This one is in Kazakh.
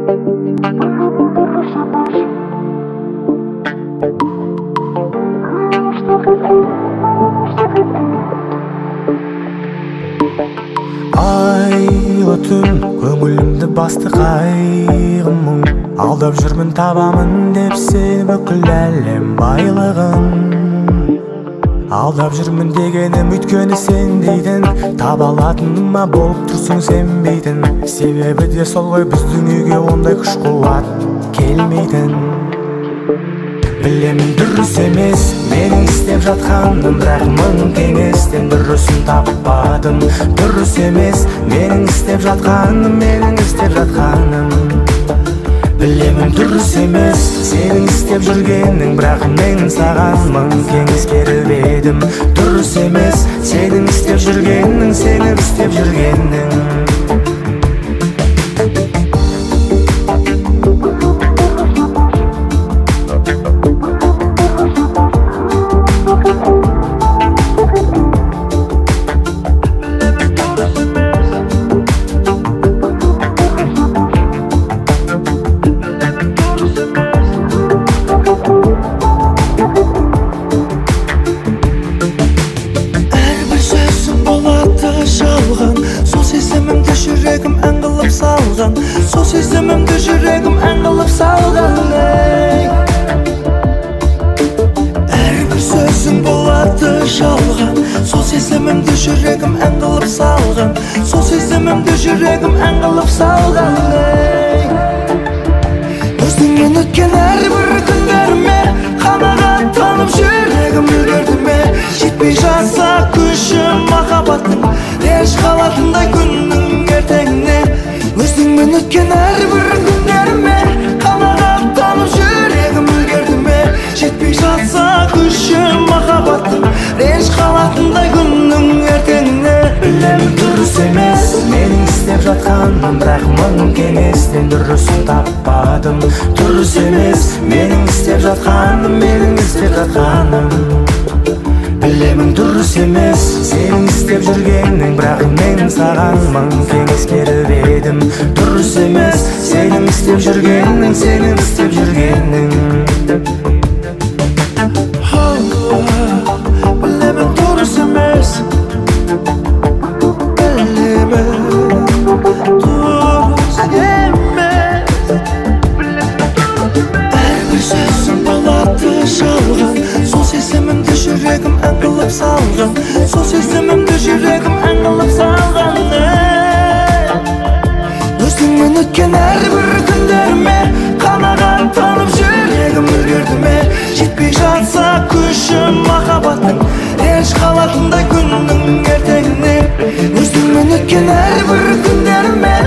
Айлы түн көңілімді басты қайғым мұң, алдап жүрмін табамын деп сен бүкіл әлем байлығын. Алдап жүрмін дегенім өйткені сен дейтін, таба алатыныма болып тұрсың сенбейтін. Себебі де сол ғой біздің үйге ондай күш қуат келмейтін. Білемін дұрыс емес менің істеп жатқаным, бірақ мың кеңестен дұрысын таппадым. Дұрыс емес менің істеп жатқаным, менің істеп жатқаным. Білемін дұрыс емес сенің істеп жүргенің, бірақ мен саған мың кеңес беріп едім. Дұрыс емес сенің істеп жүргенің, сенің істеп жүргенің. Сол сезімімді жүрегім ән қылып салған. Әрбір сөзің болады жалған, сол сезімімді жүрегім ән қылып салған. Сол сезімімді жүрегім ән қылып салған. Өзіңмен өткен әрбір күндеріме қанағаттанып жүрегім үлгерді ме? Жетпей жатса күшім махаббаттың, еш қалатындай күннің ертеңіне. Өзіңмен өткен әрбір күндеріме қанағаттанып жүрегім үлгерді ме? Жетпей жатса күшім махаббаттың, реніш қалатындай күннің ертеңіне. Білемін дұрыс емес менің істеп жатқаным, бірақ мың кеңестен дұрысын таппадым. Дұрыс емес менің істеп жатқаным, менің істеп жатқаным. Білемін дұрыс емес сенің істеп жүргенің, бірақ мен саған мың кеңес беріп едім. Дұрыс емес сенің істеп жүргенің, сенің істеп жүргенің. Білемін дұрыс емес, білемін дұрыс емес. Әрбір сөзің болады жалған, сол сезімімді жүрегім ән қылып салған. Сол сезімімді жүрегім ән қылып салған. Өзіңмен өткен әрбір күндеріме қанағаттанып жүрегім үлгерді ме? Жетпей жатса күшім махаббаттың, реніш қалатындай күннің ертеңіне. Өзіңмен өткен әрбір күндеріме